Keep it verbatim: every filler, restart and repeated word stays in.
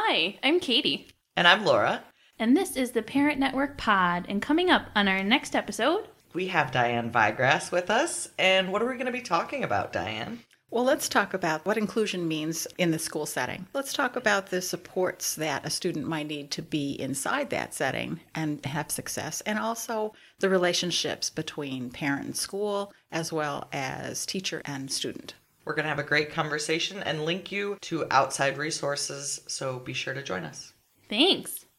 Hi, I'm Katie. And I'm Laura. And this is the Parent Network Pod. And coming up on our next episode, we have Diane Vigrass with us. And what are we going to be talking about, Diane? Well, let's talk about what inclusion means in the school setting. Let's talk about the supports that a student might need to be inside that setting and have success, and also the relationships between parent and school, as well as teacher and student. We're going to have a great conversation and link you to outside resources, so be sure to join us. Thanks.